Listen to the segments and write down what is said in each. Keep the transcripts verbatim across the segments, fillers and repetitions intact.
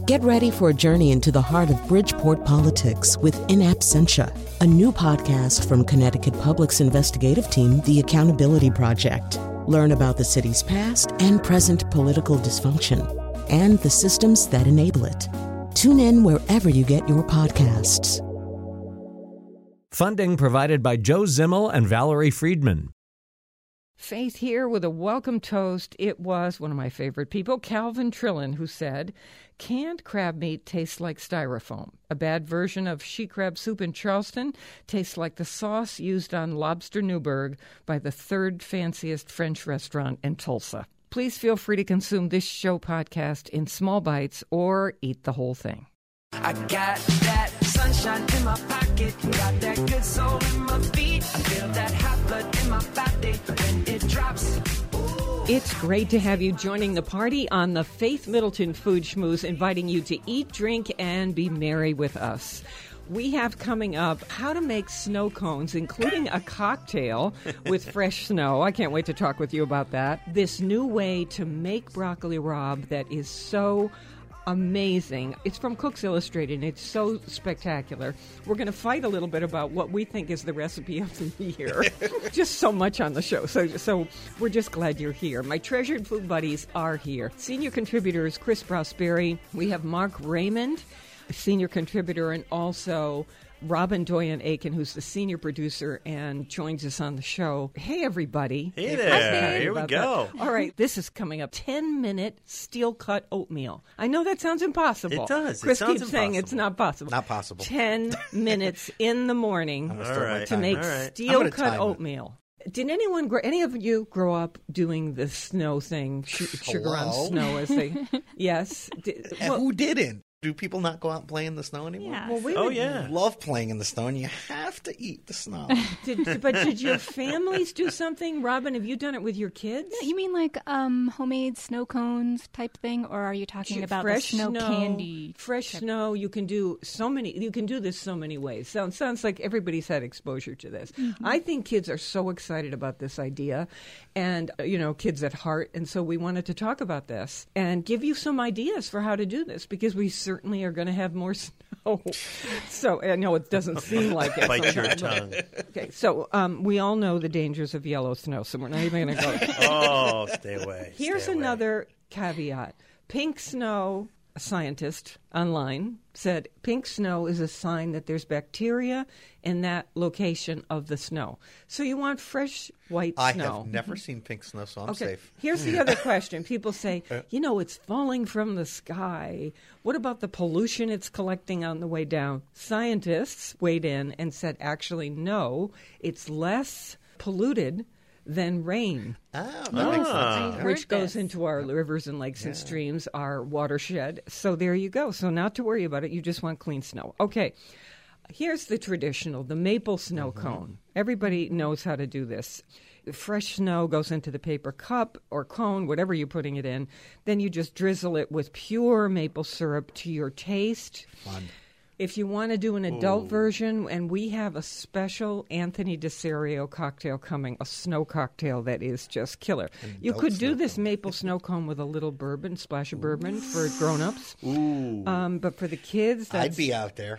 Get ready for a journey into the heart of Bridgeport politics with In Absentia, a new podcast from Connecticut Public's investigative team, The Accountability Project. Learn about the city's past and present political dysfunction and the systems that enable it. Tune in wherever you get your podcasts. Funding provided by Joe Zimmel and Valerie Friedman. Faith here with a welcome toast. It was one of my favorite people, Calvin Trillin, who said, canned crab meat tastes like styrofoam. A bad version of she crab soup in Charleston tastes like the sauce used on lobster Newburgh by the third fanciest French restaurant in Tulsa. Please feel free to consume this show podcast in small bites or eat the whole thing. I got that sunshine in my pocket, got that good soul in my feet. I feel that hot blood in my body when it drops. Ooh. It's great to have you joining the party on the Faith Middleton Food Schmooze, inviting you to eat, drink, and be merry with us. We have coming up how to make snow cones, including a cocktail with fresh snow. I can't wait to talk with you about that. This new way to make broccoli rabe that is so amazing. It's from Cooks Illustrated, and it's so spectacular. We're going to fight a little bit about what we think is the recipe of the year. Just so much on the show. So, so we're just glad you're here. My treasured food buddies are here. Senior contributors Chris Prosperi. We have Mark Raymond, senior contributor, and also Robin Doyen-Aiken, who's the senior producer and joins us on the show. Hey, everybody. Hey there. Hey, Here we go. That. All right, this is coming up. ten-minute steel-cut oatmeal. I know that sounds impossible. It does. Chris it sounds keeps impossible. saying it's not possible. Not possible. ten minutes in the morning I'm gonna All start my right. to timer. make All right. steel-cut time it. oatmeal. Did anyone, grow, any of you grow up doing the snow thing, sh- sugar on Hello? snow, as they, yes? Did, And well, who didn't? Do people not go out and play in the snow anymore? Yeah. well, we Oh, would- yeah. Love playing in the snow, and you have to eat the snow. Did, but did your families do something? Robin, have you done it with your kids? You mean like um, homemade snow cones type thing, or are you talking about fresh the snow, candy? Fresh type? snow. You can do so many. You can do this so many ways. Sounds sounds like everybody's had exposure to this. Mm-hmm. I think kids are so excited about this idea, and uh, you know, kids at heart. And so we wanted to talk about this and give you some ideas for how to do this, because we certainly are going to have more snow. So I know it doesn't seem like it. Bite your sometimes. tongue. Okay, so um, we all know the dangers of yellow snow, so we're not even going to go. Oh, stay away. Here's stay away. another caveat. Pink snow, a scientist online said, pink snow is a sign that there's bacteria in that location of the snow. So you want fresh white I snow. have never seen pink snow, so I'm Okay, safe. here's the other question. People say, you know, it's falling from the sky. What about the pollution it's collecting on the way down? Scientists weighed in and said, actually, no, it's less polluted than rain, Oh, that Ah. makes I sense. heard which goes this. into our rivers and lakes and streams, our watershed. So there you go. So not to worry about it. You just want clean snow. Okay. Here's the traditional, the maple snow cone. Everybody knows how to do this. Fresh snow goes into the paper cup or cone, whatever you're putting it in. Then you just drizzle it with pure maple syrup to your taste. Fun. If you want to do an adult version, and we have a special Anthony DeSario cocktail coming, a snow cocktail that is just killer. You adult could do snow this cone. maple snow cone with a little bourbon, splash of bourbon for grown-ups. Ooh. Um, but for the kids, that's, I'd be out there.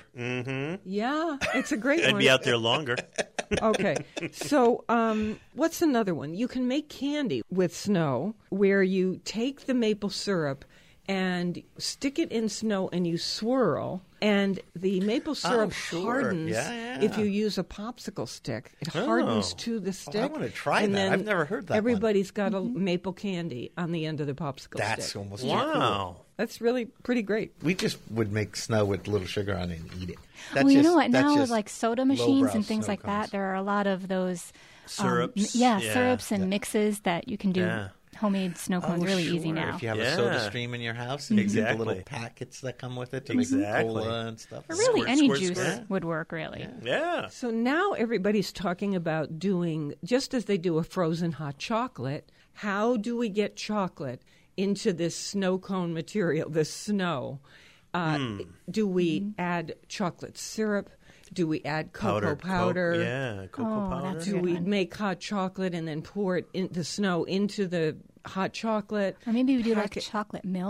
yeah, it's a great I'd one. be out there longer. Okay, so um, what's another one? You can make candy with snow, where you take the maple syrup and stick it in snow and you swirl, and the maple syrup sure. hardens Yeah, yeah. if you use a popsicle stick. It hardens Oh. to the stick. wanna try and that. then I've never heard that one. Everybody's got a maple candy on the end of the popsicle That's stick. almost Wow. That's really pretty great. We just would make snow with little sugar on it and eat it. That's well, you just- know what? that's Now with just like soda machines lowbrow and things snow like cones. that, there are a lot of those um, Syrups. yeah, Yeah. syrups and mixes that you can do Yeah. homemade snow cones Oh, really sure. easy now. If you have a Yeah. soda stream in your house and you get the Exactly. little packets that come with it to Exactly. make cola and stuff. Or really, Squirt, any squirt, juice squirt. would work. Really. Yeah. So now everybody's talking about doing, just as they do a frozen hot chocolate, how do we get chocolate into this snow cone material, this snow? Uh, Hmm. Do we add chocolate syrup? Do we add cocoa Powdered powder? Coke. Yeah, cocoa Oh, powder. that's Do good we one. make hot chocolate and then pour it in the snow into the hot chocolate? Or maybe we do like Pack it- chocolate milk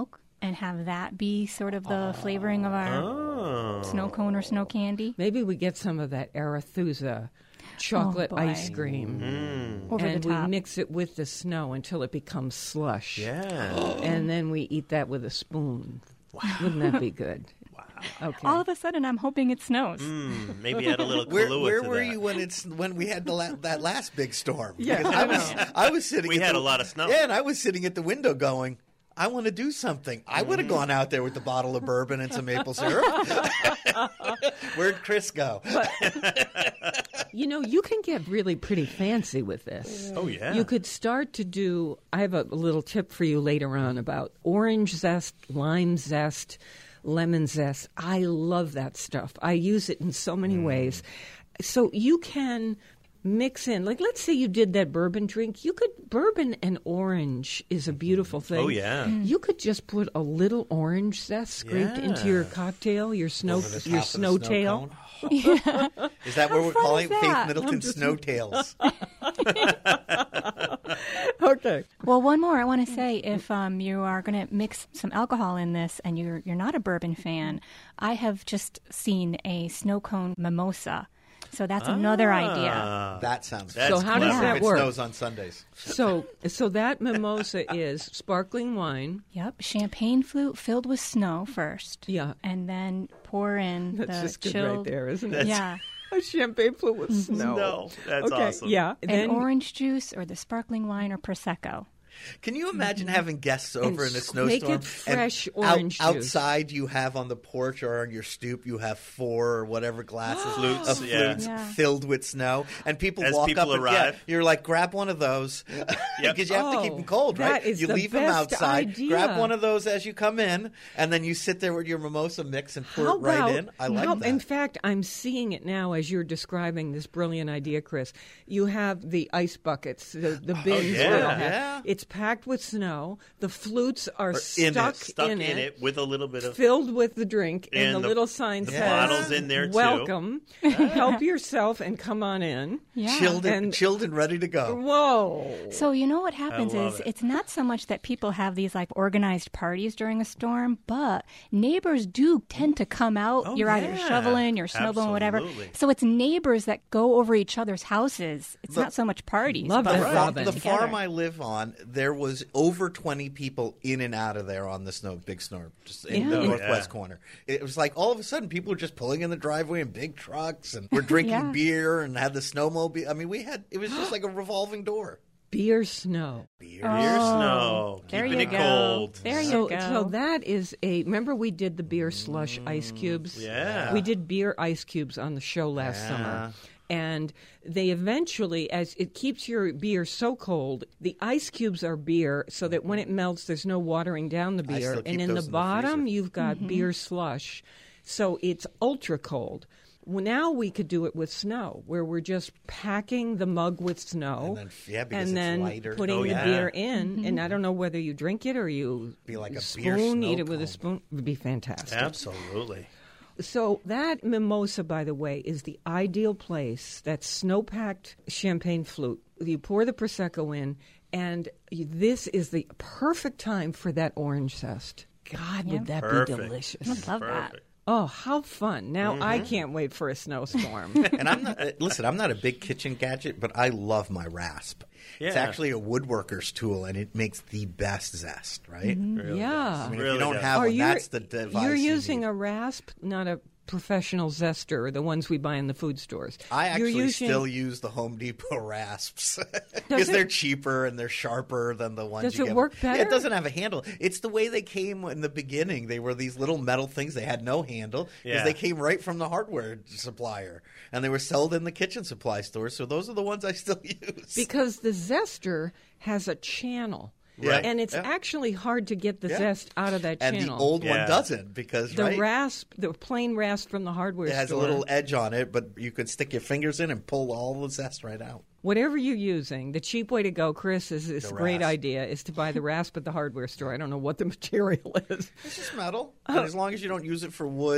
and have that be sort of the flavoring of our Oh. snow cone or snow candy. Maybe we get some of that Arethusa chocolate Oh, boy. ice cream. Mm. Over and the we top. mix it with the snow until it becomes slush. Yeah. And then we eat that with a spoon. Wow. Wouldn't that be good? Wow. Okay. All of a sudden, I'm hoping it snows. Mm, maybe add a little Where, Kahlua where to were that. you when it's when we had the la- that last big storm? Yeah, Because I I was I was sitting. We at had the- a lot of snow. Yeah, and I was sitting at the window going, I want to do something. I would have gone out there with the bottle of bourbon and some maple syrup. Where'd Chris go? You know, you can get really pretty fancy with this. Oh, yeah. You could start to do, I have a little tip for you later on about orange zest, lime zest, lemon zest. I love that stuff. I use it in so many ways. So you can mix in, like, let's say you did that bourbon drink. You could, bourbon and orange is a beautiful thing. Oh, yeah. You could just put a little orange zest scraped into your Yeah. cocktail, your snow, Over the top your of the snow snow tail. cone? Is that what we're fun calling is Faith that? Middleton Snow Tails? Okay. Well, one more I want to say: if um, you are going to mix some alcohol in this, and you're you're not a bourbon fan, I have just seen a snow cone mimosa. So that's another idea. Ah. That sounds. That's So how does clever. that if it work? snows on Sundays. So, so that mimosa is sparkling wine. Yep, champagne flute filled with snow first. Yeah. and then pour in That's the just good chilled. right there, isn't it? Yeah, A champagne flute with snow. Snow. That's okay. awesome. Yeah. and Then orange juice or the sparkling wine or prosecco. Can you imagine having guests over in a s- make snowstorm? it fresh and out- orange juice. outside, you have on the porch or on your stoop, you have four or whatever glasses Flutes, of yeah. flutes Yeah. filled with snow, and people As walk people up and arrive. yeah, you're like, grab one of those because you have to keep Oh, them cold, right? that is you the leave them best outside, idea. grab one of those as you come in, and then you sit there with your mimosa mix and pour how it right about, in. I like how- that. In fact, I'm seeing it now as you're describing this brilliant idea, Chris. You have the ice buckets, the, the bins. yeah. we all have. Yeah. It's packed with snow. The flutes are in stuck, it. Stuck in, in it with a little bit of filled with the drink, and, And the, the little sign says, bottles in there, too. welcome, help yourself, and come on in. Yeah. chilled, and, And- chilled and ready to go. Whoa. So you know what happens love is it. it's not so much that people have these like organized parties during a storm, but neighbors do tend to come out. Oh, you're either yeah. shoveling, you're snowblowing, whatever. Absolutely. So it's neighbors that go over each other's houses. It's The- not so much parties. Love but that, it's The, all fa- Robin. the together. farm I live on, there was over twenty people in and out of there on the snow, big snow, just in the Yeah. northwest Yeah. corner. It was like all of a sudden people were just pulling in the driveway in big trucks, and we're drinking Yeah. beer and had the snowmobile. I mean, we had it was just like a revolving door. Beer snow. Beer. beer Oh, snow, there keeping you it go. cold. There you So, go. so that is a. Remember, we did the beer slush ice cubes. yeah. we did beer ice cubes on the show last Yeah. summer, and they eventually, as it keeps your beer so cold, the ice cubes are beer, so that when it melts, there's no watering down the I beer, still keep and in the those in the bottom, freezer. you've got beer slush, so it's ultra cold. Well, now we could do it with snow, where we're just packing the mug with snow, And then- yeah, because and it's then lighter. putting Oh, the yeah. beer in. And I don't know whether you drink it or you Be like a beer spoon, snow eat it with a cone. spoon. It would be fantastic. Absolutely. So that mimosa, by the way, is the ideal place. That snow-packed champagne flute. You pour the prosecco in, and you, this is the perfect time for that orange zest. God, would that Perfect. be delicious? I love that. Perfect. Oh, how fun! Now Mm-hmm. I can't wait for a snowstorm. And I'm not, uh, listen, I'm not a big kitchen gadget, but I love my rasp. It's Yeah. actually a woodworker's tool, and it makes the best zest, right? Really yeah. I mean, if Really you don't does. have Are one, you- that's the device. You're you using need. a rasp, not a professional zester, the ones we buy in the food stores. I You're actually using- still use the Home Depot rasps Does because it- they're cheaper and they're sharper than the ones. Does you it get. work Yeah, better? it doesn't have a handle. It's the way they came in the beginning. They were these little metal things. They had no handle because Yeah. they came right from the hardware supplier, and they were sold in the kitchen supply stores. So those are the ones I still use. Because the zester has a channel. Right. And it's Yeah. actually hard to get the Yeah. zest out of that and channel. the old one Yeah. doesn't because the right. rasp, the plain rasp from the hardware It has store. a little edge on it, but you could stick your fingers in and pull all the zest right out. Whatever you're using, the cheap way to go, Chris, is this The great rasp. idea, is to buy the rasp at the hardware store. I don't know what the material is. It's just metal, and as long as you don't use it for wood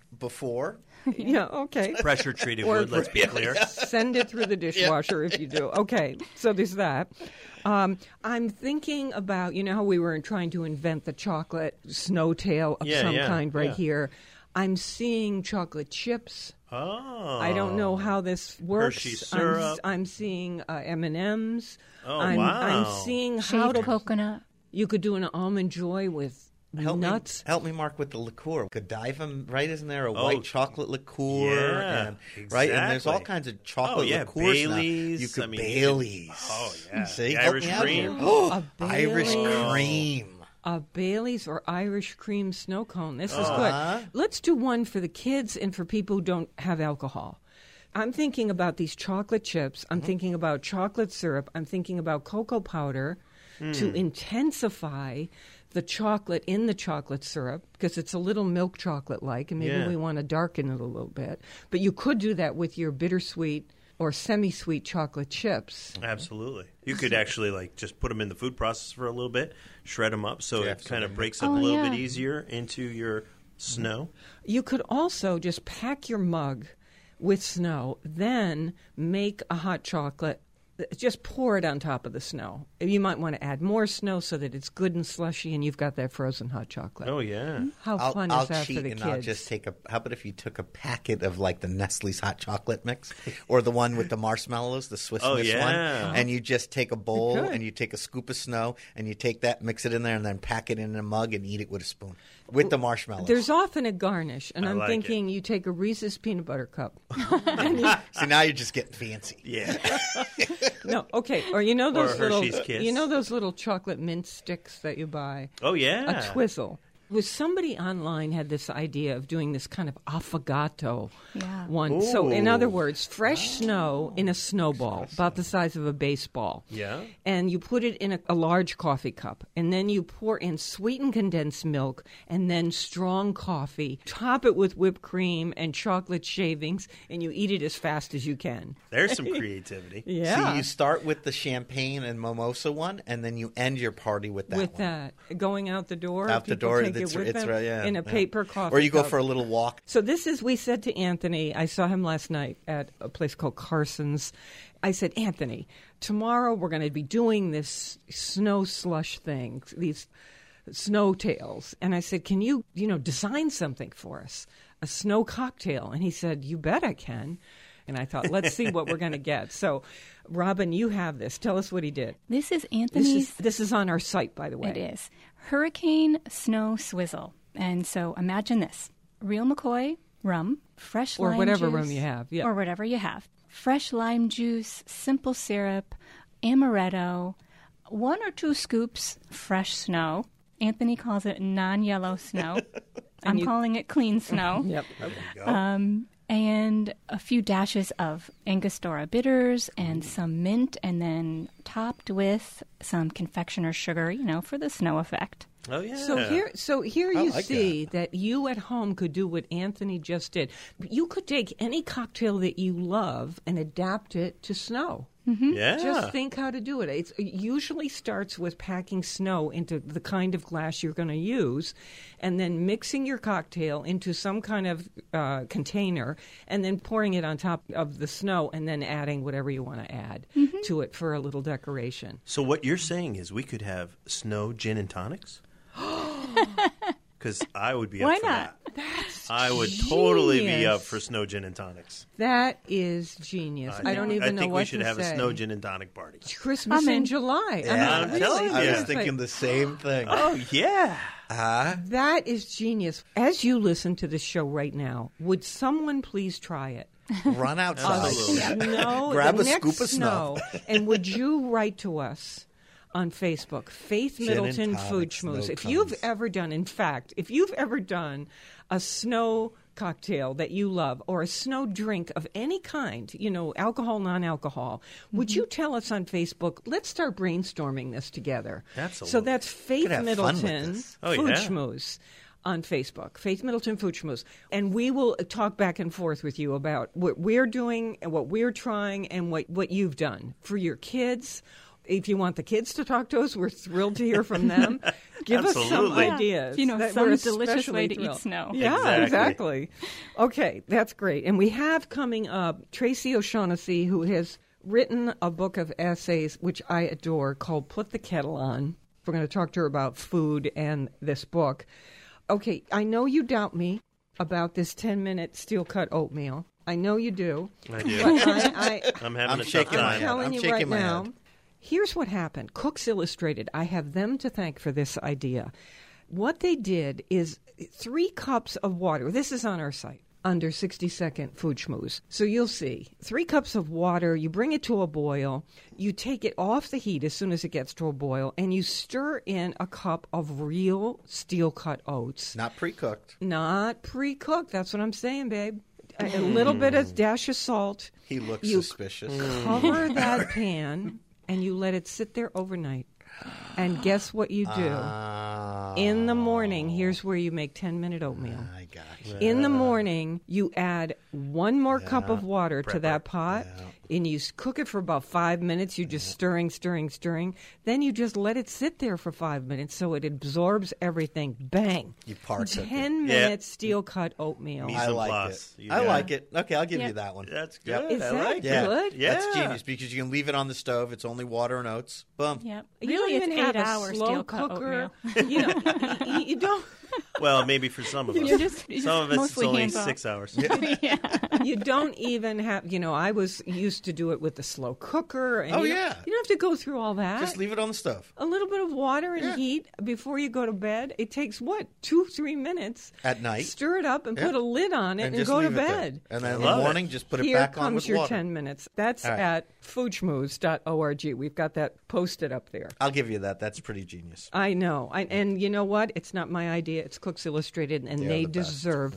before. Yeah, okay. Pressure treated Or- wood, let's be clear. Send it through the dishwasher if you do. Okay, so there's that. Um, I'm thinking about, you know how we were trying to invent the chocolate snowtail of Yeah, some yeah, kind right yeah. here. I'm seeing chocolate chips. Oh. I don't know how this works. Hershey I'm, syrup. I'm seeing uh, M and M's. Oh, I'm, wow. I'm seeing how Shaved to. coconut. You could do an almond joy with Help nuts. Me, help me, Mark, with the liqueur. Godiva, right? Isn't there a Oh, white chocolate liqueur? yeah, and, Right, and there's all exactly. kinds of chocolate Oh, yeah, liqueurs now. Baileys, You could I mean, Baileys. Oh, yeah. See, The help Irish me out cream. here. A Irish Baileys. cream. A Bailey's or Irish cream snow cone. This is Uh-huh. good. Let's do one for the kids and for people who don't have alcohol. I'm thinking about these chocolate chips. I'm thinking about chocolate syrup. I'm thinking about cocoa powder to intensify the chocolate in the chocolate syrup because it's a little milk chocolate-like, and maybe Yeah. we want to darken it a little bit. But you could do that with your bittersweet or semi-sweet chocolate chips. Absolutely. You could actually like just put them in the food processor for a little bit, shred them up so Yeah, it so kind they of make- breaks up Oh, a little yeah. bit easier into your snow. You could also just pack your mug with snow, then make a hot chocolate. Just pour it on top of the snow. You might want to add more snow so that it's good and slushy, and you've got that frozen hot chocolate. Oh yeah. How I'll, fun I'll is that cheat for the and kids? I'll just take a. How about if you took a packet of like the Nestle's hot chocolate mix, or the one with the marshmallows, the Swiss Oh, Miss yeah. one, and you just take a bowl could. and you take a scoop of snow and you take that, mix it in there, and then pack it in a mug and eat it with a spoon with the marshmallows. There's often a garnish, and I I'm like thinking you take a Reese's peanut butter cup. See, now you're just getting fancy. Yeah. No, okay, or you know those little, Hershey's Kiss. you know those little chocolate mint sticks that you buy. Oh yeah. A twizzle. Was somebody online had this idea of doing this kind of affogato Yeah. one. So, in Ooh. other words, fresh snow in a snowball about the size of a baseball. Yeah. And you put it in a, a large coffee cup, and then you pour in sweetened condensed milk, and then strong coffee. Top it with whipped cream and chocolate shavings, and you eat it as fast as you can. There's some creativity. Yeah. See, you start with the champagne and mimosa one, and then you end your party with that with one. that, going out the door, Out the people door, take it's, it with it's them right, yeah, in a yeah. paper coffee Or you go cup. for a little walk. So this is, we said to Anthony, I saw him last night at a place called Carson's. I said, Anthony, tomorrow we're going to be doing this snow slush thing, these snow tails. And I said, can you, you know, design something for us, a snow cocktail? And he said, you bet I can. And I thought, let's see what we're going to get. So, Robin, you have this. Tell us what he did. This is This Anthony's. is, this is on our site, by the way. It is Hurricane Snow Swizzle. And so imagine this: real McCoy rum, fresh Or lime whatever juice, rum you have, yeah. or whatever you have, fresh lime juice, simple syrup, amaretto, one or two scoops fresh snow. Anthony calls it non-yellow snow. I'm you- calling it clean snow. Yep. Um, and a few dashes of Angostura bitters and some mint, and then topped with some confectioner's sugar, you know, for the snow effect. Oh yeah. So here, so here I you like see that. you at home could do what Anthony just did. You could take any cocktail that you love and adapt it to snow. Yeah. Just think how to do it. It's, it usually starts with packing snow into the kind of glass you're going to use, and then mixing your cocktail into some kind of uh, container, and then pouring it on top of the snow, and then adding whatever you want to add to it for a little decoration. So what you're saying is we could have snow gin and tonics? Because I would be up Why for not? that. I would totally be genius. up for snow gin and tonics. That is genius. I, think- don't even I know think what we should to have say. a snow gin and tonic party. Christmas I'm in in. July. Yeah, I mean, I'm really, telling you. I was Yeah. thinking the same thing. Oh yeah. Huh? That is genius. As you listen to this show right now, would someone please try it? Run outside. Absolutely. No, Grab the a next scoop of snow. and would you write to us on Facebook, Faith Gin and Middleton tonic Food snow Schmooze? If cones. you've ever done, in fact, if you've ever done a snow cocktail that you love or a snow drink of any kind, you know, alcohol, non-alcohol, would you tell us on Facebook? Let's start brainstorming this together. So Absolutely. that's Faith Could have fun with Middleton this. Oh, Food yeah. Schmooze on Facebook, Faith Middleton Food Schmooze. And we will talk back and forth with you about what we're doing and what we're trying and what, what you've done for your kids. If you want the kids to talk to us, we're thrilled to hear from them. Give us some Absolutely. Yeah. ideas. You know, that some we're delicious way especially to eat thrilled. snow. Yeah, Exactly. exactly. Okay, that's great. And we have coming up Tracy O'Shaughnessy, who has written a book of essays, which I adore, called Put the Kettle On. We're going to talk to her about food and this book. Okay, I know you doubt me about this ten-minute steel-cut oatmeal. I know you do. I do. But I, I, I'm having I'm a tough shaking my I'm head. time. telling I'm you shaking right my now. head. Here's what happened. Cooks Illustrated, I have them to thank for this idea. What they did is three cups of water. This is on our site, under sixty second Food Schmooze. So you'll see. Three cups of water, you bring it to a boil, you take it off the heat as soon as it gets to a boil, and you stir in a cup of real steel-cut oats. Not pre-cooked. Not pre-cooked. That's what I'm saying, babe. A, a little bit of dash of salt. He looks You suspicious. Cover that pan, and you let it sit there overnight. And guess what you do? Uh, In the morning, here's where you make ten-minute oatmeal. I got you. In the morning, you add one more cup of water to Prep that it. pot, and you s- cook it for about five minutes. You're just stirring, stirring, stirring. Then you just let it sit there for five minutes so it absorbs everything. Bang! You partook it. Ten Yeah. minutes steel-cut oatmeal. Me- I Mise en like place. it. You I got like it. it. Okay, I'll give Yep. you that one. That's Yep. good. Is I that like Yeah, it. good? Yeah. That's genius because you can leave it on the stove. It's only water and oats. Boom. Yep. You Really, don't it's even have eight a hours slow steel cut cooker. oatmeal. You know, you, you don't. Well, maybe for some of us. You're just- you're some of just us, it's mostly only hands-off. six hours. You don't even have. You know, I was used to do it with the slow cooker. And Oh, you don't- yeah. you don't have to go through all that. Just leave it on the stove. A little bit of water and Yeah. heat before you go to bed. It takes what, two, three minutes At night. Stir it up and Yeah. put a lid on it and, just go to leave it there. bed. And then in Love the it. morning, just put it Here back on comes with your water. ten minutes. That's All right. at food schmooze dot org. We've got that posted up there. I'll give you that. That's pretty genius. I know. I, and you know what? It's not my idea. It's Cooks Illustrated, and They're they the best. deserve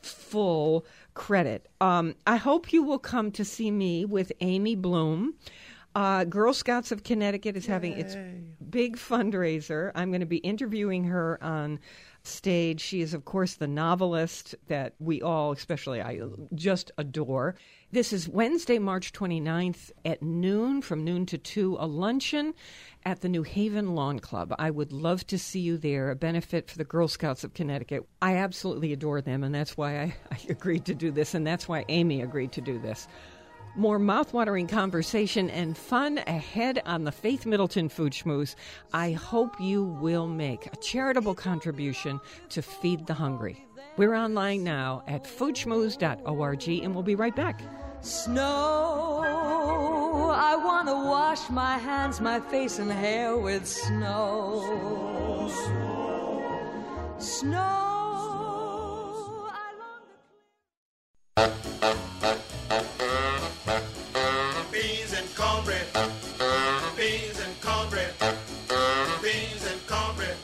full credit. Um, I hope you will come to see me with Amy Bloom. Uh, Girl Scouts of Connecticut is having its big fundraiser. I'm going to be interviewing her on stage. She is, of course, the novelist that we all, especially I, just adore. This is Wednesday, March twenty-ninth at noon, from noon to two, a luncheon at the New Haven Lawn Club. I would love to see you there, a benefit for the Girl Scouts of Connecticut. I absolutely adore them, and that's why I, I agreed to do this, and that's why Amy agreed to do this. More mouthwatering conversation and fun ahead on the Faith Middleton Food Schmooze. I hope you will make a charitable contribution to feed the hungry. We're online now at food schmooze dot org, and we'll be right back. Snow, I want to wash my hands, my face, and hair with snow. Snow, I long to... Beans and cornbread, beans and cornbread, beans and cornbread.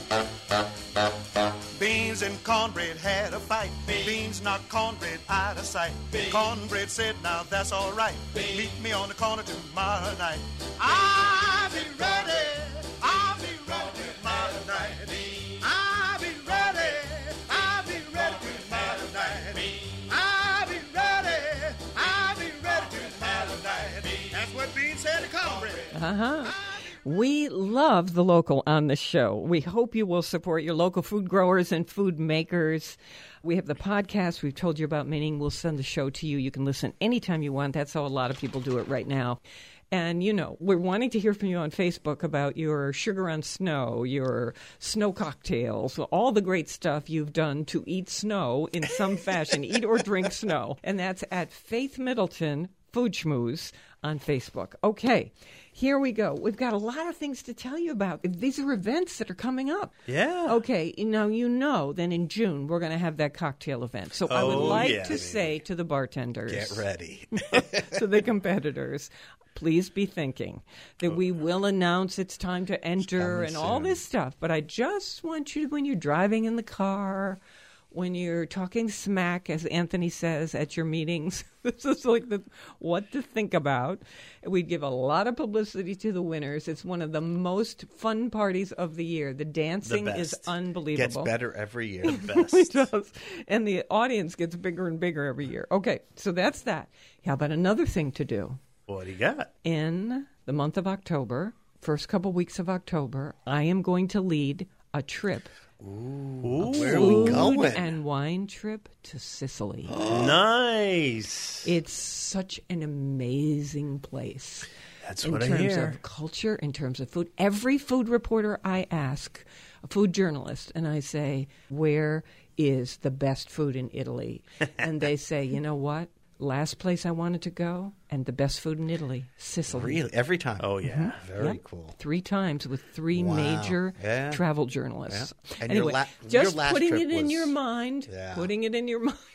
Beans and cornbread had a fight. Beans knocked cornbread out of sight. Cornbread said, now that's all right. Meet me on the corner tomorrow night. I'll be ready. I'll be ready tomorrow night. I'll be ready. I'll be ready tomorrow night. I'll be ready. I'll be ready tomorrow night. That's what Beans said to cornbread. Uh-huh. We love the local on the show. We hope you will support your local food growers and food makers. We have the podcast we've told you about, meaning we'll send the show to you. You can listen anytime you want. That's how a lot of people do it right now. And, you know, we're wanting to hear from you on Facebook about your sugar on snow, your snow cocktails, all the great stuff you've done to eat snow in some fashion, eat or drink snow. And that's at Faith Middleton Food Schmooze on Facebook. Okay, here we go. We've got a lot of things to tell you about. These are events that are coming up. Yeah. Okay, now you know then in June we're going to have that cocktail event. So I would Oh, like yeah. to say to the bartenders, Get ready. to the competitors, please be thinking that we will announce it's time to enter coming and all soon. this stuff. But I just want you, when you're driving in the car, when you're talking smack, as Anthony says, at your meetings, this is like the, what to think about. We'd give a lot of publicity to the winners. It's one of the most fun parties of the year. The dancing The is best. unbelievable. Gets better every year. Best. It does. And the audience gets bigger and bigger every year. Okay, so that's that. How about another thing to do? What do you got? In the month of October, first couple weeks of October, I am going to lead a trip. Ooh, where are we going? Food and wine trip to Sicily. Nice. It's such an amazing place. That's in what I terms hear. of culture, in terms of food. Every food reporter I ask, a food journalist, and I say, where is the best food in Italy? And they say, you know what? Last place I wanted to go, and the best food in Italy, Sicily. Really? Every time? Oh, yeah. Very Yep. cool. Three times with three Wow. major Yeah. travel journalists. Yeah. And your Anyway, la- just your last putting trip it in was- your mind, Yeah. putting it in your mind.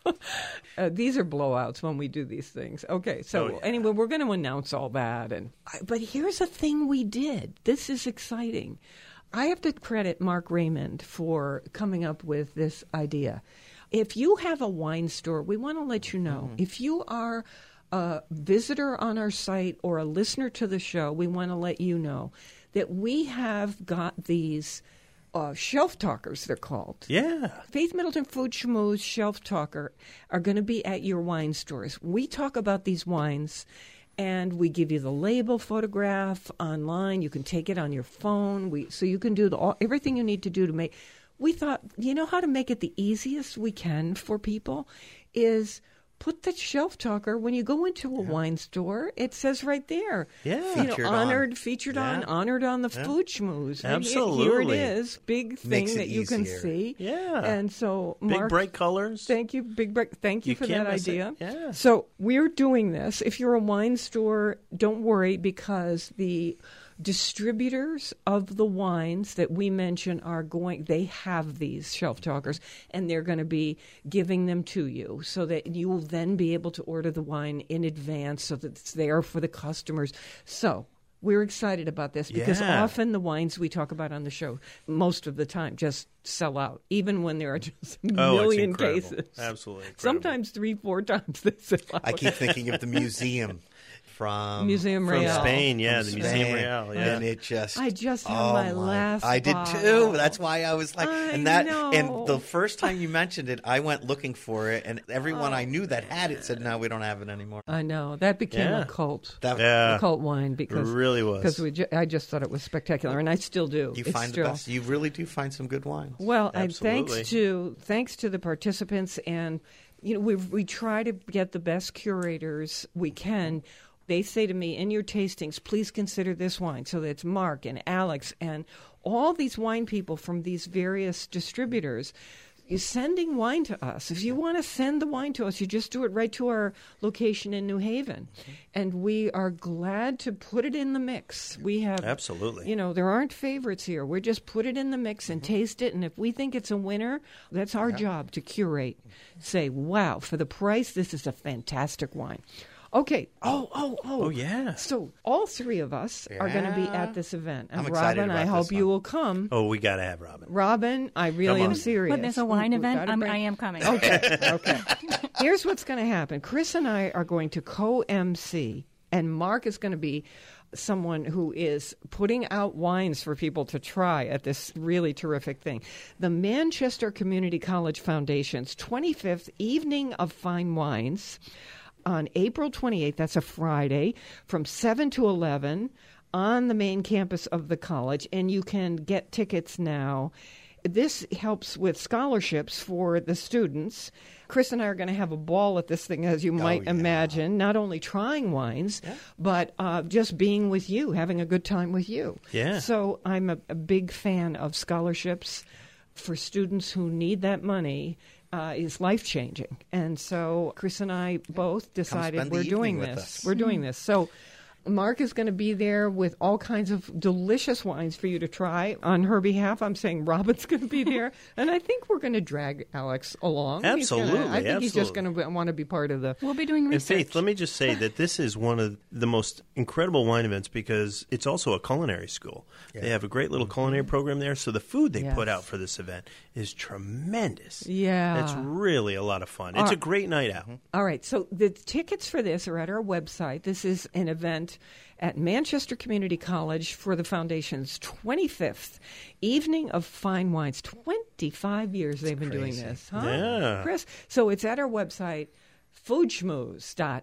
uh, these are blowouts when we do these things. Okay, so Oh, yeah. anyway, we're going to announce all that. And I, but here's a thing we did. This is exciting. I have to credit Mark Raymond for coming up with this idea. If you have a wine store, we want to let you know. Mm-hmm. If you are a visitor on our site or a listener to the show, we want to let you know that we have got these uh, shelf talkers, they're called. Yeah. Faith Middleton Food Schmooze Shelf Talker are going to be at your wine stores. We talk about these wines, and we give you the label photograph online. You can take it on your phone. We so you can do the, all, everything you need to do to make. We thought, you know how to make it the easiest we can for people is put the shelf talker when you go into a wine store. It says right there, Yeah. you know, Featured on. honored, featured Yeah. on, honored on the Food Schmooze. And here- Here Absolutely. it is, big thing Makes it that you can easier. see. Yeah. And so, Big Mark, bright colors. thank you, big break. Thank you, You for can't that miss it. idea. Yeah. So we're doing this. If you're a wine store, don't worry because the distributors of the wines that we mention are going, they have these shelf talkers and they're going to be giving them to you so that you will then be able to order the wine in advance so that it's there for the customers. So we're excited about this because Yeah. often the wines we talk about on the show, most of the time, just sell out, even when there are just a Oh, it's million incredible. cases. Absolutely incredible. Sometimes three, four times they sell out. I keep thinking of the museum from Museum From Real. Spain, yeah, from the Museum Spain. Real, yeah. And it just I just had oh my last I did bottle. too. That's why I was like I and that know. and the first time you mentioned it, I went looking for it and everyone Oh. I knew that had it said no, we don't have it anymore. I know. That became Yeah. a cult. That Yeah. A cult wine because It really was. because we ju- I just thought it was spectacular, and I still do. you It's find still, the best. You really do find some good wines. Well, I, Absolutely. thanks to thanks to the participants, and you know we we try to get the best curators we can. They say to me, in your tastings, please consider this wine. So that's Mark and Alex and all these wine people from these various distributors. You're sending wine to us. If you want to send the wine to us, you just do it right to our location in New Haven. And we are glad to put it in the mix. We have Absolutely. You know, there aren't favorites here. We just put it in the mix and taste it. And if we think it's a winner, that's our job to curate. Say, wow, for the price, this is a fantastic wine. Okay. Oh, oh, oh. Oh, yeah. So all three of us are going to be Yeah. at this event. And I'm excited Robin, I about hope this you one. will come. Oh, we got to have Robin. Robin, I really Come am on. serious. When there's a wine We- we event, gotta I'm, bring- I am coming. Okay, okay. Here's what's going to happen. Chris and I are going to co-M C, and Mark is going to be someone who is putting out wines for people to try at this really terrific thing. The Manchester Community College Foundation's twenty-fifth Evening of Fine Wines on April twenty-eighth, that's a Friday, from seven to eleven on the main campus of the college, and you can get tickets now. This helps with scholarships for the students. Chris and I are going to have a ball at this thing, as you might yeah. imagine, not only trying wines, but uh, just being with you, having a good time with you. Yeah. So I'm a, a big fan of scholarships for students who need that money. Uh, is life-changing. And so Chris and I both decided spend the we're doing evening with this. us. We're doing this. So Mark is going to be there with all kinds of delicious wines for you to try. On her behalf, I'm saying Robin's going to be there. And I think we're going to drag Alex along. He's gonna- Absolutely, I think he's just absolutely. going to want to be part of the... We'll be doing And research. Faith, let me just say that this is one of the most incredible wine events because it's also a culinary school. They have a great little culinary program there, so the food they Yes. put out for this event is tremendous. Yeah. It's really a lot of fun. It's Uh, a great night out. All right, so the tickets for this are at our website. This is an event at Manchester Community College for the Foundation's twenty-fifth Evening of Fine Wines. twenty-five years they've been doing crazy. this, huh? Yeah. Chris? So it's at our website, food schmooze dot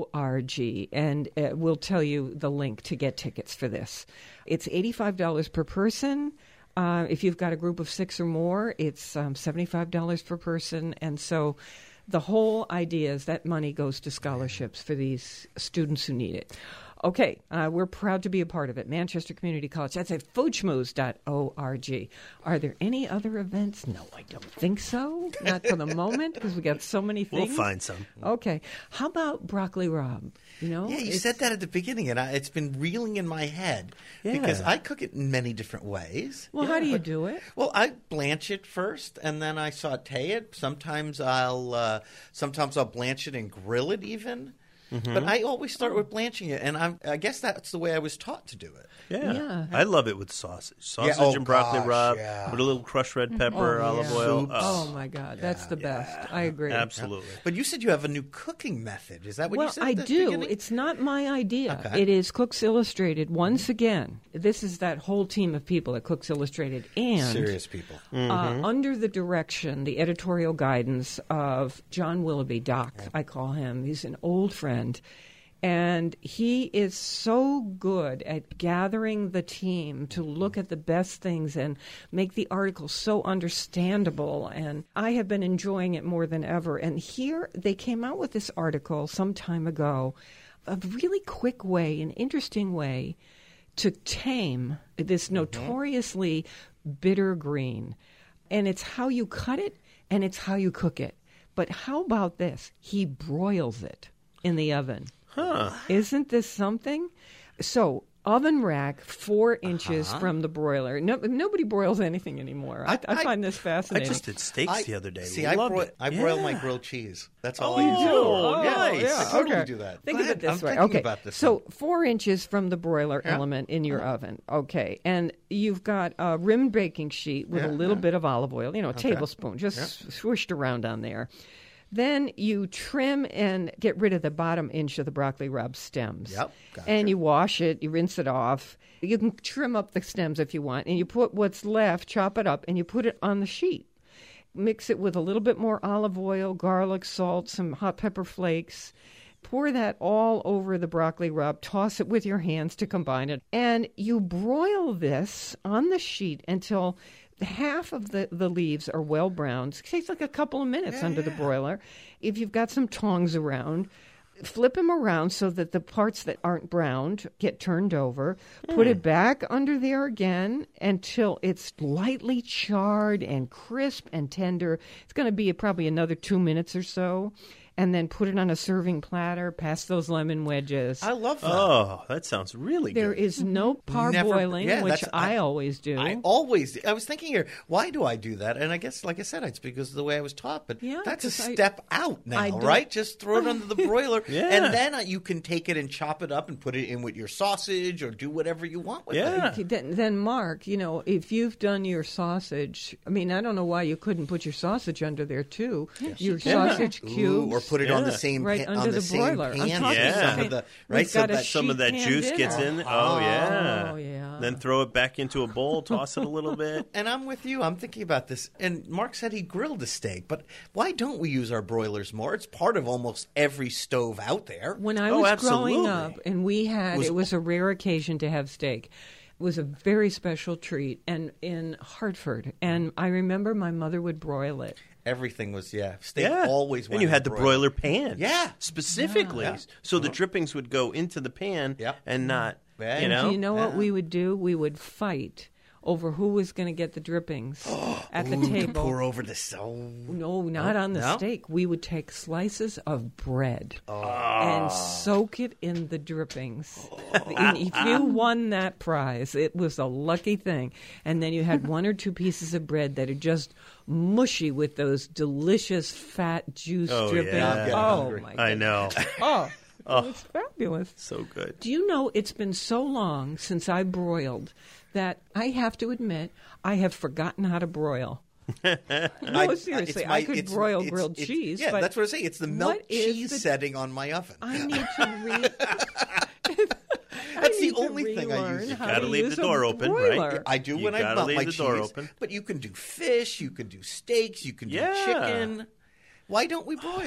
org, and uh, we'll tell you the link to get tickets for this. It's eighty-five dollars per person. Uh, if you've got a group of six or more, it's um, seventy-five dollars per person. And so the whole idea is that money goes to scholarships for these students who need it. Okay, uh, we're proud to be a part of it. Manchester Community College. That's at food schmooze dot org. Are there any other events? No, I don't think so. Not for the moment, because we got so many things. We'll find some. Okay. How about Broccoli Rob? You know, Yeah, you it's- said that at the beginning, and I, it's been reeling in my head Yeah. because I cook it in many different ways. Well, how do you do it? Well, I blanch it first, and then I saute it. Sometimes I'll, uh, sometimes I'll blanch it and grill it even. Mm-hmm. But I always start with blanching it, and I'm, I guess that's the way I was taught to do it. Yeah. Yeah. I love it with sausage. Sausage oh and broccoli gosh, rub yeah. with a little crushed red pepper, Oh, olive yeah. oil. Soups. Oh, my God. That's the best. I agree. Absolutely. But you said you have a new cooking method. Is that what Well, you said? I at the do. beginning? It's not my idea. Okay. It is Cooks Illustrated. Once again, this is that whole team of people at Cooks Illustrated, and serious people. uh, under the direction, the editorial guidance of John Willoughby, Doc, I call him. He's an old friend. And he is so good at gathering the team to look at the best things and make the article so understandable. And I have been enjoying it more than ever. And here they came out with this article some time ago, a really quick way, an interesting way to tame this notoriously bitter green. And it's how you cut it and it's how you cook it. But how about this? He broils it in the oven. Huh. Isn't this something? So, oven rack four inches Uh-huh. from the broiler. No, nobody broils anything anymore. I, I, I- find this I fascinating. just did steaks I- the other day. See, I, Loved bro- it. I broil Yeah. my grilled cheese. That's all Oh, I you use. do? Oh, yeah, nice. yeah, I totally okay. do that. Think Go of it ahead. this I'm way. thinking Okay, about this so one. four inches from the broiler element in your oven. Okay, and you've got a rimmed baking sheet with a Yeah, little yeah. bit of olive oil, you know, a tablespoon, just swished around on there. Then you trim and get rid of the bottom inch of the broccoli rub stems. Yep, gotcha. And you wash it, you rinse it off. You can trim up the stems if you want, and you put what's left, chop it up, and you put it on the sheet. Mix it with a little bit more olive oil, garlic, salt, some hot pepper flakes. Pour that all over the broccoli rub. Toss it with your hands to combine it. And you broil this on the sheet until half of the, the leaves are well browned. It takes like a couple of minutes Yeah, under yeah. the broiler. If you've got some tongs around, flip them around so that the parts that aren't browned get turned over. Put it back under there again until it's lightly charred and crisp and tender. It's going to be probably another two minutes or so. And then put it on a serving platter, pass those lemon wedges. I love that. Oh, that sounds really There good. is no parboiling, Never- yeah, which that's- I, I- always do. I always. I was thinking here, why do I do that? And I guess, like I said, it's because of the way I was taught. But Yeah, that's a 'cause I- step out now, I don't- right? Just throw it under the broiler, Yeah. and then uh, you can take it and chop it up and put it in with your sausage or do whatever you want with Yeah. it. Okay, Then, then, Mark, you know, if you've done your sausage, I mean, I don't know why you couldn't put your sausage under there too. Your sausage Ooh, cubes, or put it on the Yeah. same right pan, under on the, the same broiler. I'm pan. talking Yeah. Some about of the it. right. We've So got a that Some of that sheet juice pan gets dinner. in. Oh, yeah. Oh, yeah. Then throw it back into a bowl, toss it a little bit. And I'm with you. I'm thinking about this. And Mark said he grilled a steak, but why don't we use our broilers more? It's part of almost every stove out there. When I Oh, was absolutely. growing up, and we had, Was- it was a rare occasion to have steak. It was a very special treat, and in Hartford. And I remember my mother would broil it. Everything was, yeah. Steak Yeah. always went And you in had the the broiler pan. Yeah. Specifically. Yeah. So the drippings would go into the pan Yep. and not, Yeah. you And know? Do you know what Yeah. we would do? We would fight over who was going to get the drippings at the Ooh, to table. pour over the so. No, not on the No? steak. We would take slices of bread and soak it in the drippings. And if you won that prize, it was a lucky thing. And then you had one or two pieces of bread that are just mushy with those delicious fat juice Oh, drippings. yeah. I'm getting Oh, hungry. my I goodness. know. Oh, it was fabulous. So good. Do you know it's been so long since I broiled that I have to admit I have forgotten how to broil. No, I- seriously, it's my- I could it's- broil it's- grilled it's- cheese. Yeah, but that's what I say. It's the milk what is cheese the- setting on my oven. I need to read. That's the only thing I use. You gotta leave the door open, right? I do You when I gotta melt leave my the cheese. door open. But you can do fish, you can do steaks, you can do Yeah. chicken. Why don't we broil?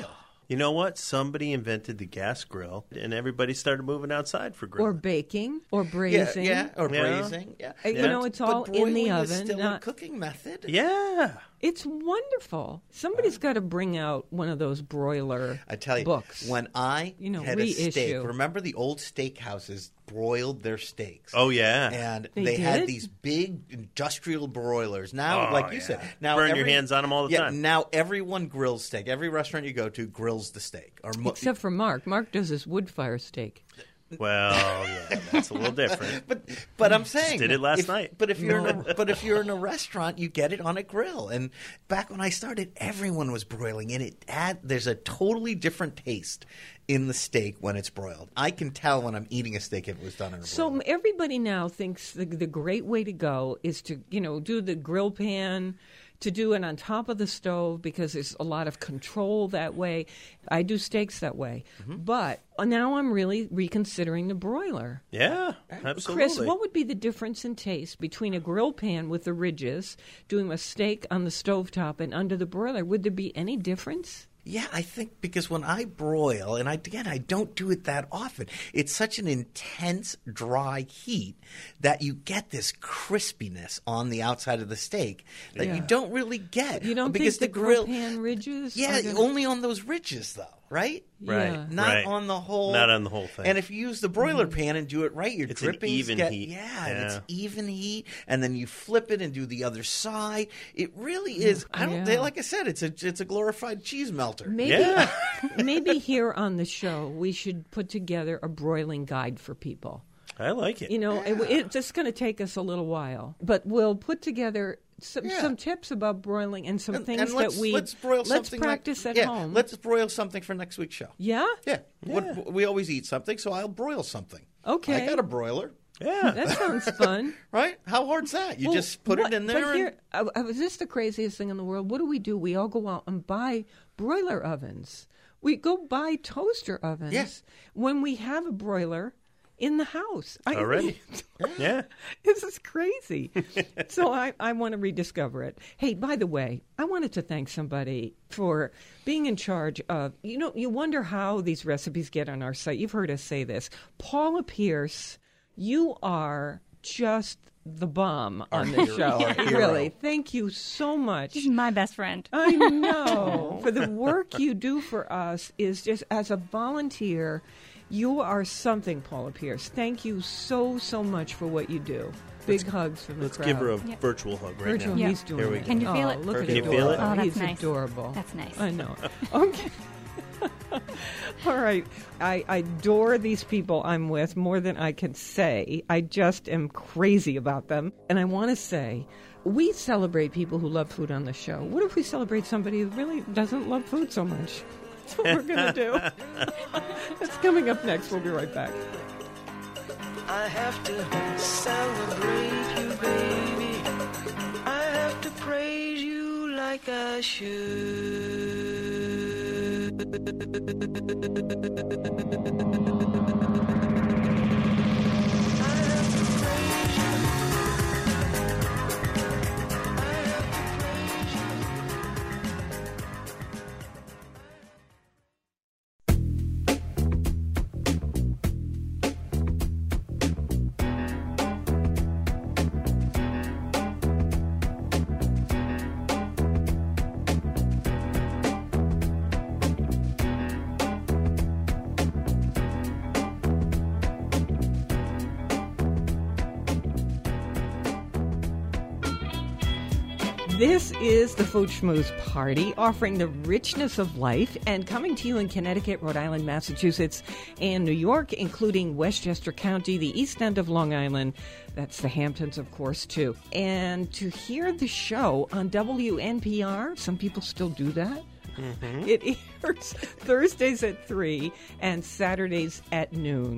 You know what? Somebody invented the gas grill, and everybody started moving outside for grilling. Or baking, or braising. Yeah, yeah or Yeah. braising. Yeah. Uh, You know, it's all but in the broiling oven. is still not- a cooking method. Yeah. It's wonderful. Somebody's got to bring out one of those broiler I tell you, books. when I You know, had a steak, reissue. remember the old steakhouses broiled their steaks? Oh, yeah. And They they, had did? these big industrial broilers. Now, Oh, like you yeah. said, now Burn your every- hands on 'em all the yeah, time. Now everyone grills steak. Every restaurant you go to grills the steak. Or mo- Except for Mark. Mark does his wood fire steak. Well, yeah, that's a little different. But but I'm saying did it last if- night. But if you're in a, but if you're in a restaurant, you get it on a grill. And back when I started, everyone was broiling, and it add there's a totally different taste in the steak when it's broiled. I can tell when I'm eating a steak if it was done in a So broiler. everybody now thinks the, the great way to go is to, you know, do the grill pan, to do it on top of the stove because there's a lot of control that way. I do steaks that way. Mm-hmm. But now I'm really reconsidering the broiler. Yeah, absolutely. Chris, what would be the difference in taste between a grill pan with the ridges, doing a steak on the stovetop and under the broiler? Would there be any difference? Yeah, I think because when I broil, and I, again, I don't do it that often, it's such an intense, dry heat that you get this crispiness on the outside of the steak that Yeah. you don't really get. You don't because think the the grill, grill pan ridges? yeah, are gonna- only on those ridges though, right? Right. Yeah. Not right. on the whole. Not on the whole thing. And if you use the broiler pan and do it right, your It's an drippings even get heat. yeah, and it's Yeah. even heat, and then you flip it and do the other side. It really is. I don't. Yeah. They, like I said, it's a it's a glorified cheese melter. Maybe, Yeah. maybe here on the show we should put together a broiling guide for people. I like it. You know, it, it's just going to take us a little while, but we'll put together some, Yeah. some tips about broiling and some And- things and let's, that we let's broil let's something practice like, at yeah, home. Let's broil something for next week's show. yeah, Yeah, What, we always eat something, so I'll broil something. Okay. I got a broiler, yeah. that sounds fun. right? How hard's that? You Well, just put what- it in there. But and, here, uh, uh, is this the craziest thing in the world? What do we do? We all go out and buy broiler ovens. We go buy toaster ovens Yeah. when we have a broiler in the house. I- Already. Yeah. This is crazy. So I, I want to rediscover it. Hey, by the way, I wanted to thank somebody for being in charge of, you know, you wonder how these recipes get on our site. You've heard us say this. Paula Pierce, you are just the bomb on this hero- show. our hero. Really. Thank you so much. She's my best friend. I know. For the work you do for us is just as a volunteer, you are something, Paula Pierce. Thank you so, so much for what you do. Big hugs from the Let's crowd. give her a Yeah. virtual hug right Virgil, now. Yeah. he's doing Here we it. go. Can you feel Oh, it? Look Can at you him. feel it? Oh, that's He's nice. adorable. That's nice. I know. Okay. All right. I, I adore these people I'm with more than I can say. I just am crazy about them. And I want to say, we celebrate people who love food on the show. What if we celebrate somebody who really doesn't love food so much? That's what we're going to do. That's coming up next. We'll be right back. I have to celebrate you, baby. I have to praise you like I should. This is the Food Schmooze Party, offering the richness of life and coming to you in Connecticut, Rhode Island, Massachusetts, and New York, including Westchester County, the east end of Long Island. That's the Hamptons, of course, too. And to hear the show on W N P R, some people still do that. Mm-hmm. It airs Thursdays at three and Saturdays at noon.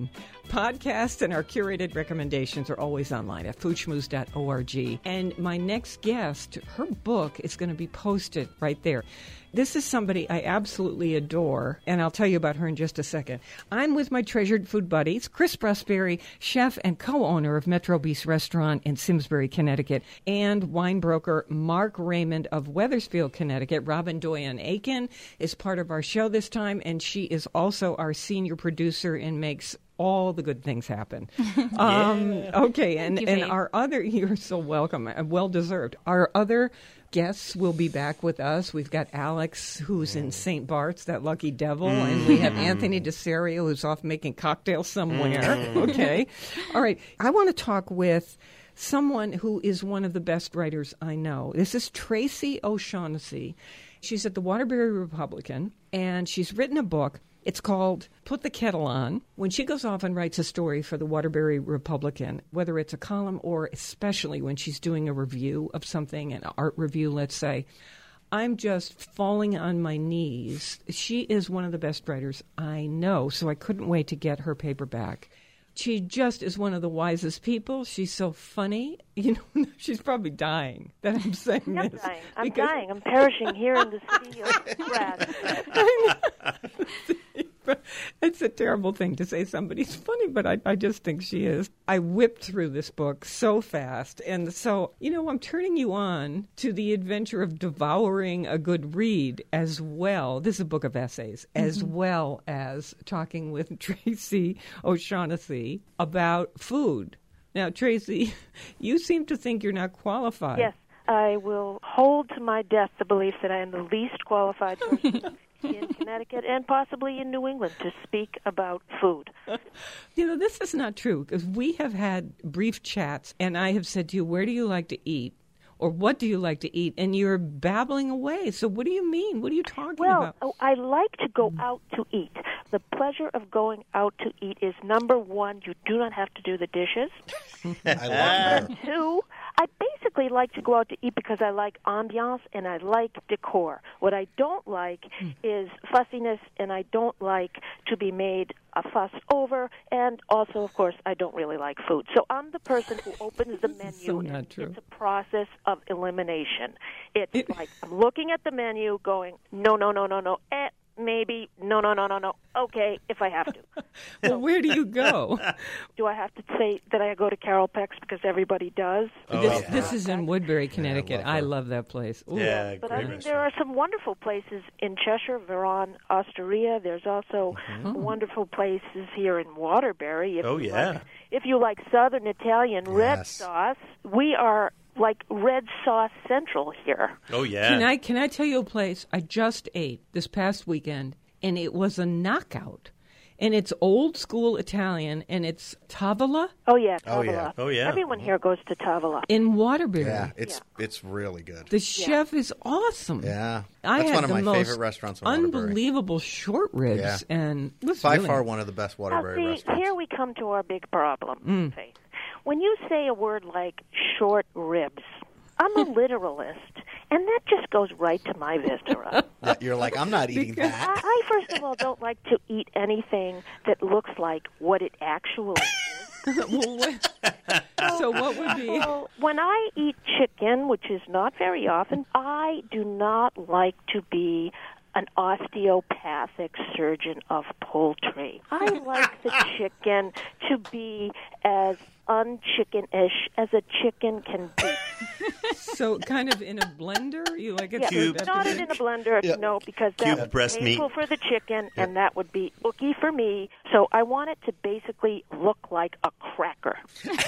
Podcasts and our curated recommendations are always online at food schmooze dot org. And my next guest, her book is going to be posted right there. This is somebody I absolutely adore, and I'll tell you about her in just a second. I'm with my treasured food buddies, Chris Prosperi, chef and co-owner of Metro Beast Restaurant in Simsbury, Connecticut, and wine broker Mark Raymond of Wethersfield, Connecticut. Robin Doyen-Aiken is part of our show this time, and she is also our senior producer and makes all the good things happen. um, okay, and, you, and babe. our other, you're so welcome, uh, well-deserved. Our other guests will be back with us. We've got Alex, who's in Saint Bart's, that lucky devil, mm. and we have Anthony DeSerio, who's off making cocktails somewhere. Mm. Okay. All right. I want to talk with someone who is one of the best writers I know. This is Tracy O'Shaughnessy. She's at the Waterbury Republican, and she's written a book. It's called Put the Kettle On. When she goes off and writes a story for the Waterbury Republican, whether it's a column or especially when she's doing a review of something, an art review, let's say, I'm just falling on my knees. She is one of the best writers I know, so I couldn't wait to get her paperback. She just is one of the wisest people. She's so funny. You know, she's probably dying that I'm saying I'm this. dying. I'm because... dying. I'm perishing here in the city of grass. It's a terrible thing to say somebody's funny, but I, I just think she is. I whipped through this book so fast. And so, you know, I'm turning you on to the adventure of devouring a good read as well. This is a book of essays, mm-hmm. as well as talking with Tracy O'Shaughnessy about food. Now, Tracy, you seem to think you're not qualified. Yes, I will hold to my death the belief that I am the least qualified person in Connecticut and possibly in New England to speak about food. You know, this is not true because we have had brief chats and I have said to you, where do you like to eat? Or what do you like to eat? And you're babbling away. So what do you mean? What are you talking well, about? Well, I like to go out to eat. The pleasure of going out to eat is, number one, you do not have to do the dishes. I love that. Number two, I basically like to go out to eat because I like ambiance and I like decor. What I don't like mm. is fussiness, and I don't like to be made a fuss over, and also, of course, I don't really like food. So I'm the person who opens the menu. So not and true. It's a process of elimination. It's it, like I'm looking at the menu going, no, no, no, no, no, eh, maybe, no, no, no, no, no, okay, if I have to. Well, so, where do you go? Do I have to say that I go to Carol Peck's because everybody does? Oh, this, yeah. this is in Woodbury, Connecticut. Yeah, I, love I love that place. Ooh. Yeah, but great I mean, restaurant. there are some wonderful places in Cheshire, Veron, Osteria. There's also mm-hmm. wonderful places here in Waterbury. If oh, you yeah. Like, if you like Southern Italian yes. red sauce, we are like red sauce central here. Oh, yeah. Can I, can I tell you a place I just ate this past weekend, and it was a knockout? And it's old school Italian, and it's Tavola. Oh yeah, Tavola. Oh yeah, oh yeah. Everyone here goes to Tavola in Waterbury. Yeah, it's yeah. it's really good. The chef yeah. is awesome. Yeah, I that's had one of the my most favorite restaurants in Waterbury. Unbelievable short ribs, yeah. and it was by really... far one of the best Waterbury now, see, restaurants. Here we come to our big problem, mm. Faith. When you say a word like short ribs, I'm a literalist, and that just goes right to my viscera. Yeah, you're like, I'm not eating Because that. I, I, first of all, don't like to eat anything that looks like what it actually is. Well, what, so what would be... Well, when I eat chicken, which is not very often, I do not like to be an osteopathic surgeon of poultry. I like the chicken to be as unchicken-ish as a chicken can be. So kind of in a blender? You like it yeah, Cubed. not in a blender, Yeah. no, because that Cubed would breast be painful meat. for the chicken, Yeah. and that would be ooky for me. So I want it to basically look like a cracker.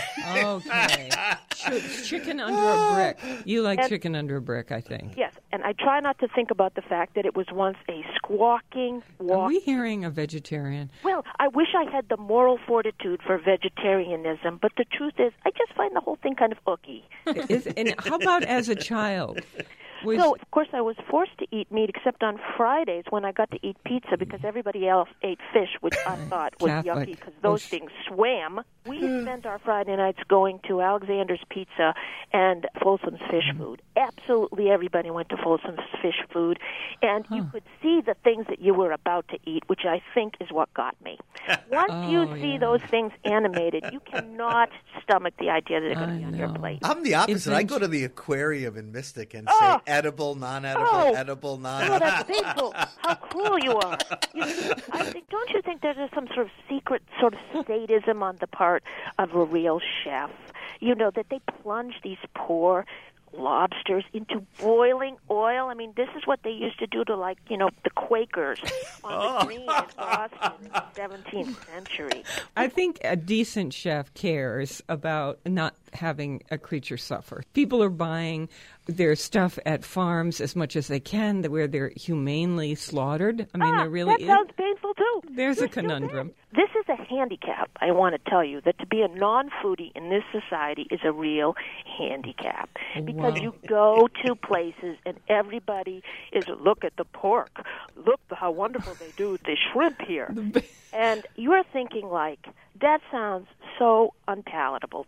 Okay. Ch- chicken under a brick. You like And- chicken under a brick, I think. Yes, and I try not to think about the fact that it was once a squawking, Are walk. we hearing a vegetarian? Well, I wish I had the moral fortitude for vegetarianism, but the truth is, I just find the whole thing kind of ooky. Is, and how about as a child? Was- So, of course, I was forced to eat meat except on Fridays when I got to eat pizza because everybody else ate fish, which I thought was Catholic. yucky because those Oh, sh- things swam. We spent our Friday nights going to Alexander's Pizza and Folsom's Fish Food. Absolutely everybody went to Folsom's Fish Food, and you could see the things that you were about to eat, which I think is what got me. Once you Oh, see yeah. those things animated, you cannot stomach the idea that they're going to I be on your know. plate. I'm the opposite. I It's- go to the aquarium in Mystic and Oh! say edible, non-edible, Oh! edible, Oh, non-edible. that's painful. How cruel you are. You, I think, don't you think there's some sort of secret sort of sadism on the part of a real chef? You know, that they plunge these poor lobsters into boiling oil. I mean, this is what they used to do to, like, you know, the Quakers on the green in Boston in the seventeenth century. I think a decent chef cares about not having a creature suffer. People are buying their stuff at farms as much as they can, where they're humanely slaughtered. I mean, ah, there really that is. sounds painful, too. There's You're a still conundrum. there. This is a handicap, I want to tell you, that to be a non-foodie in this society is a real handicap. Because Wow. you go to places and everybody is, look at the pork, look how wonderful they do the shrimp here. And you're thinking, like, that sounds so unpalatable.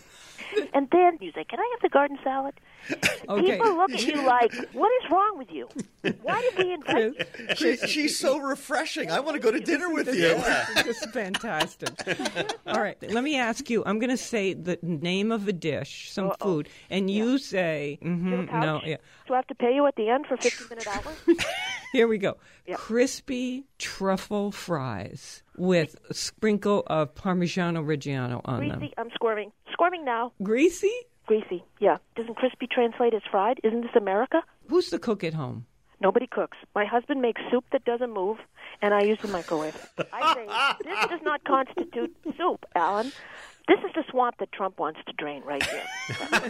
And then you say, can I have the garden salad? Okay. People look at you like, what is wrong with you? Why did we invite you? She, she's so refreshing. I want to go to dinner with you. This is fantastic. All right, let me ask you. I'm going to say the name of a dish, some Uh-oh. food, and you say, You have a mm-hmm, no, couch? yeah. Do I have to pay you at the end for fifteen-minute hours? Here we go. Yeah. Crispy truffle fries with a sprinkle of Parmigiano Reggiano on them. Greasy, I'm squirming. Squirming now. Greasy? Greasy, yeah. Doesn't crispy translate as fried? Isn't this America? Who's the cook at home? Nobody cooks. My husband makes soup that doesn't move, and I use the microwave. I say, this does not constitute soup, Alan. This is the swamp that Trump wants to drain right here.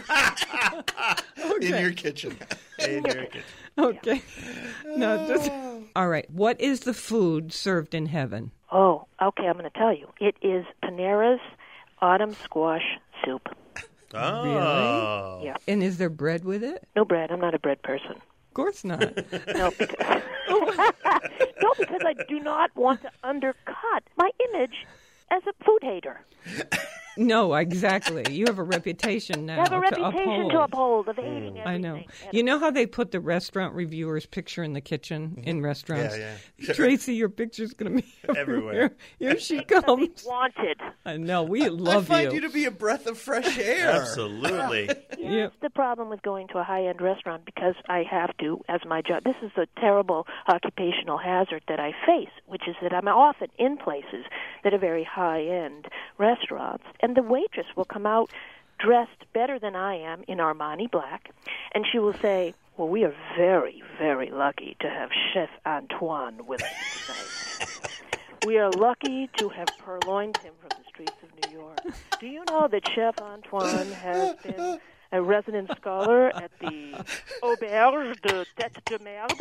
In your kitchen. In your kitchen. Okay. No, just, all right. What is the food served in heaven? Oh, okay, I'm going to tell you. It is Panera's autumn squash soup. Oh. Yeah. And is there bread with it? No bread. I'm not a bread person. Of course not. No, because, no, because I do not want to undercut my image as a food hater. No, exactly. You have a reputation now I have a to reputation uphold. to uphold of hating everything. I know. You know how they put the restaurant reviewer's picture in the kitchen in restaurants? Yeah, yeah. Tracy, your picture's going to be Everywhere. Here, here she Because comes. it's wanted. I know. We I love find you. to be a breath of fresh air. Absolutely. Here's Yep. the problem with going to a high-end restaurant because I have to, as my job. This is a terrible occupational hazard that I face, which is that I'm often in places that are very high-end restaurants, and the waitress will come out dressed better than I am in Armani black, and she will say, well, we are very, very lucky to have Chef Antoine with us tonight. We are lucky to have purloined him from the streets of New York. Do you know that Chef Antoine has been a resident scholar at the Auberge de Tête de Merde?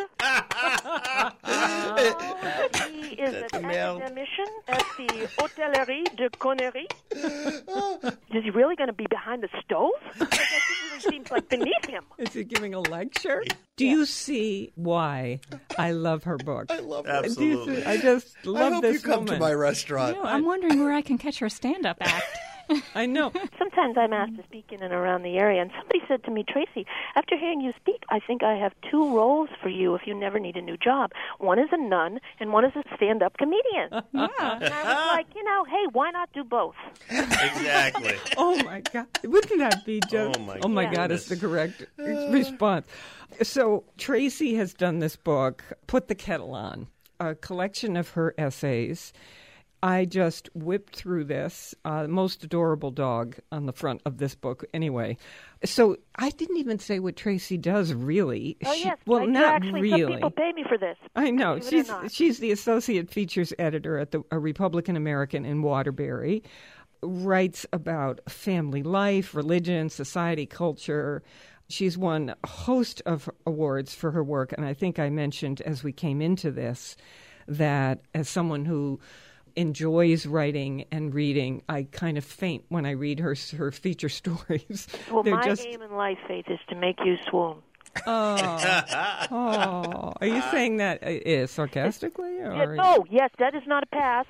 Oh, he is an academician at the Hôtellerie de Connery. Is he really going to be behind the stove? That really seems like beneath him. Is he giving a lecture? Do you see why I love her book? I love Do her. you Absolutely. see- I just love I hope this you come woman. to my restaurant. No, I'm wondering where I can catch her stand-up act. I know. Sometimes I'm asked to speak in and around the area, and somebody said to me, Tracy, after hearing you speak, I think I have two roles for you if you never need a new job. One is a nun, and one is a stand-up comedian. Yeah. And I was like, you know, hey, why not do both? Exactly. Oh my God! Wouldn't that be just? Oh, my God! Is the goodness. correct response. So Tracy has done this book, Put the Kettle On, a collection of her essays. I just whipped through this. Uh, most adorable dog on the front of this book, anyway. So I didn't even say what Tracy does, really. Oh, She- yes. well, I, not actually, really. Some people pay me for this. I know. Believe it or She's not. she's the associate features editor at the a Republican American in Waterbury. Writes about family life, religion, society, culture. She's won a host of awards for her work, and I think I mentioned as we came into this that as someone who enjoys writing and reading, I kind of faint when I read her her feature stories. Well, They're my just aim in life, Faith, is to make you swoon. Oh, oh. Are you saying that uh, sarcastically? Or? Yeah, oh, yes, that is not a pass.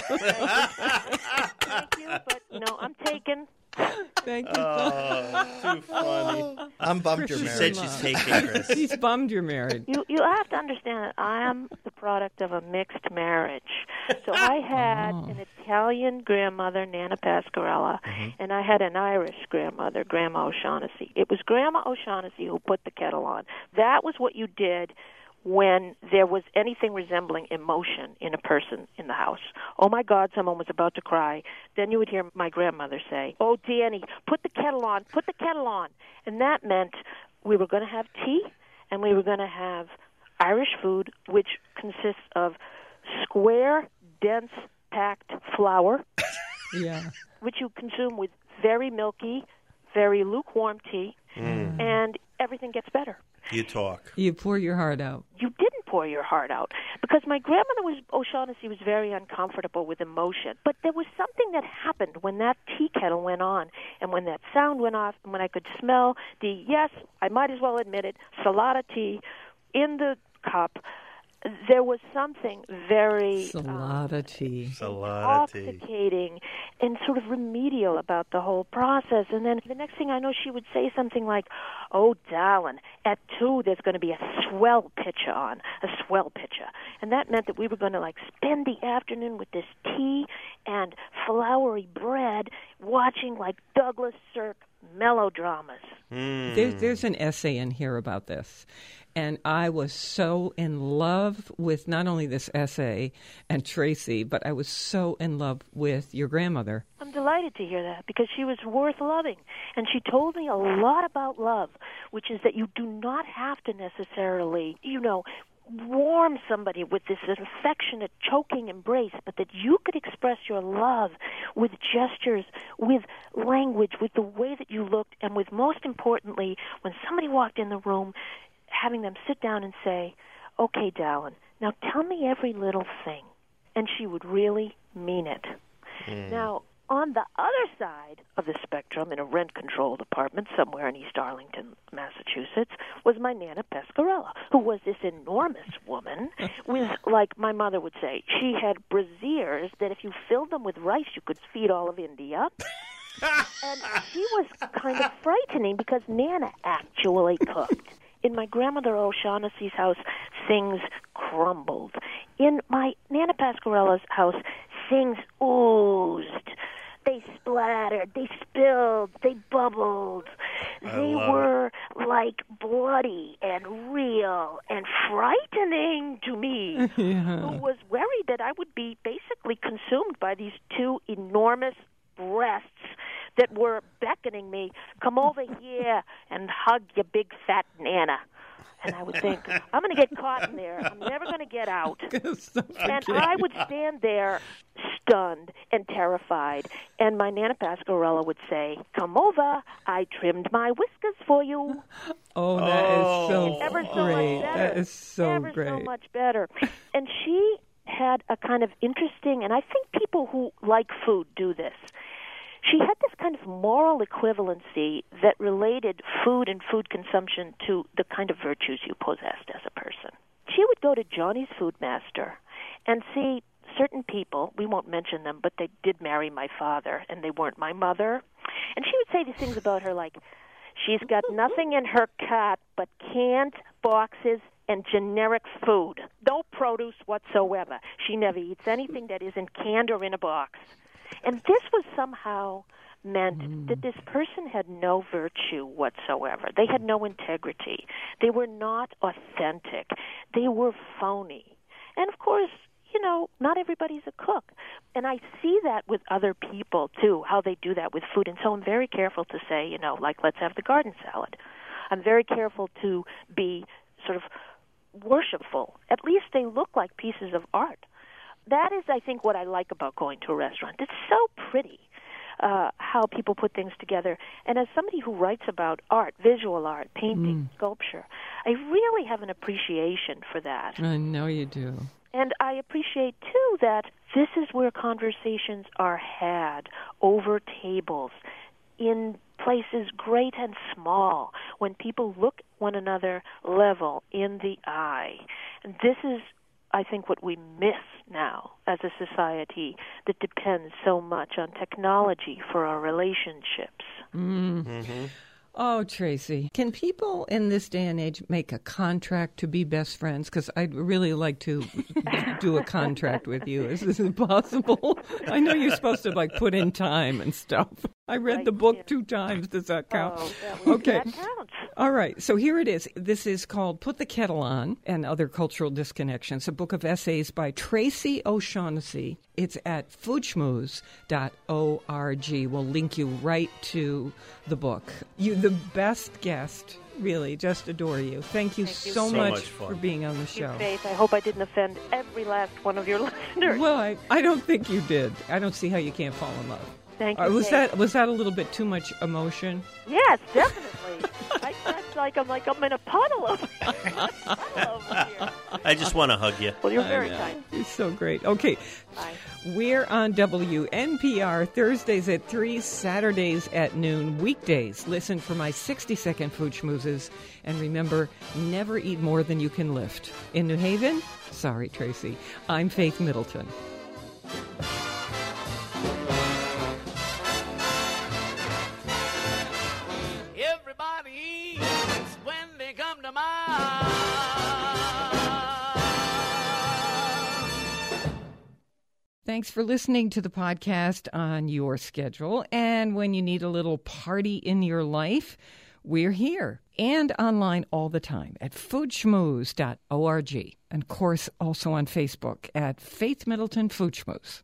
Thank you, but no, I'm taken. Thank you. Oh, too funny. I'm bummed Chris you're is married. Said she's taking Chris. He's bummed you're married. You you have to understand that I am the product of a mixed marriage. So I had Oh. an Italian grandmother, Nana Pasquarella, and I had an Irish grandmother, Grandma O'Shaughnessy. It was Grandma O'Shaughnessy who put the kettle on. That was what you did when there was anything resembling emotion in a person in the house. Oh, my God, someone was about to cry. Then you would hear my grandmother say, oh, Danny, put the kettle on, put the kettle on. And that meant we were going to have tea, and we were going to have Irish food, which consists of square, dense, packed flour, Yeah. which you consume with very milky, very lukewarm tea, Mm. and everything gets better. You talk. You pour your heart out. You didn't pour your heart out because my grandmother was O'Shaughnessy was very uncomfortable with emotion. But there was something that happened when that tea kettle went on and when that sound went off and when I could smell the, yes, I might as well admit it, Salata tea in the cup. There was something very Salata tea. Salata tea. intoxicating and sort of remedial about the whole process. And then the next thing I know, she would say something like, oh, darling, at two there's going to be a swell picture on, a swell picture. And that meant that we were going to, like, spend the afternoon with this tea and floury bread watching, like, Douglas Sirk melodramas. Mm. There's, there's an essay in here about this. And I was so in love with not only this essay and Tracy, but I was so in love with your grandmother. I'm delighted to hear that because she was worth loving. And she told me a lot about love, which is that you do not have to necessarily, you know, warm somebody with this affectionate, choking embrace, but that you could express your love with gestures, with language, with the way that you looked, and with, most importantly, when somebody walked in the room, having them sit down and say, okay, darling, now tell me every little thing. And she would really mean it. Mm. Now, on the other side of the spectrum, in a rent-controlled apartment somewhere in East Arlington, Massachusetts, was my Nana Pasquarella, who was this enormous woman with, like my mother would say, she had braziers that if you filled them with rice, you could feed all of India. And she was kind of frightening because Nana actually cooked. In my grandmother O'Shaughnessy's house, things crumbled. In my Nana Pasquarella's house, things oozed. They splattered, they spilled, they bubbled. I They love were like bloody and real and frightening to me, Yeah. who was worried that I would be basically consumed by these two enormous breasts that were beckoning me, come over here and hug your big fat Nana. And I would think, I'm going to get caught in there. I'm never going to get out. And I would stand there stunned and terrified. And my Nana Pasquarella would say, come over. I trimmed my whiskers for you. Oh, that Oh. is so Ever so great. much better. That is so Ever great. so much better. And she had a kind of interesting, and I think people who like food do this. She had this kind of moral equivalency that related food and food consumption to the kind of virtues you possessed as a person. She would go to Johnny's Food Master and see certain people, we won't mention them, but they did marry my father, and they weren't my mother. And she would say these things about her like, she's got nothing in her cart but canned boxes and generic food. No produce whatsoever. She never eats anything that isn't canned or in a box. And this was somehow meant mm. that this person had no virtue whatsoever. They had no integrity. They were not authentic. They were phony. And, of course, you know, not everybody's a cook. And I see that with other people, too, how they do that with food. And so I'm very careful to say, you know, like, let's have the garden salad. I'm very careful to be sort of worshipful. At least they look like pieces of art. That is, I think, what I like about going to a restaurant. It's so pretty uh, how people put things together. And as somebody who writes about art, visual art, painting, mm. sculpture, I really have an appreciation for that. I know you do. And I appreciate, too, that this is where conversations are had over tables in places great and small, when people look one another level in the eye. And this is, I think, what we miss now as a society that depends so much on technology for our relationships. Mm. Mm-hmm. Oh, Tracy, can people in this day and age make a contract to be best friends? Because I'd really like to do a contract with you. Is this possible? I know you're supposed to, like, put in time and stuff. I read Right, the book yeah. two times. Does that count? Oh, that was- Okay. that counts. All right. So here it is. This is called Put the Kettle On and Other Cultural Disconnections, a book of essays by Tracy O'Shaughnessy. It's at food schmooze dot org. We'll link you right to the book. You, the best guest. Really, just adore you. Thank you, Thank you. so, So much, much fun. for being on the Thank you, show. Faith. I hope I didn't offend every last one of your listeners. Well, I, I don't think you did. I don't see how you can't fall in love. Thank Uh, you, was Faith. that was that a little bit too much emotion? Yes, definitely. I, that's like I'm like I'm in a puddle over here. puddle over here. I just want to hug you. Well, you're I very know. kind. You're so great. Okay. Bye. We're on W N P R Thursdays at three, Saturdays at noon, weekdays. Listen for my sixty-second food schmoozes. And remember, never eat more than you can lift. In New Haven? Sorry, Tracy. I'm Faith Middleton. Everybody eats when they come to mind. Thanks for listening to the podcast on your schedule. And when you need a little party in your life, we're here and online all the time at food schmooze dot org. And, of course, also on Facebook at Faith Middleton Food Schmooze.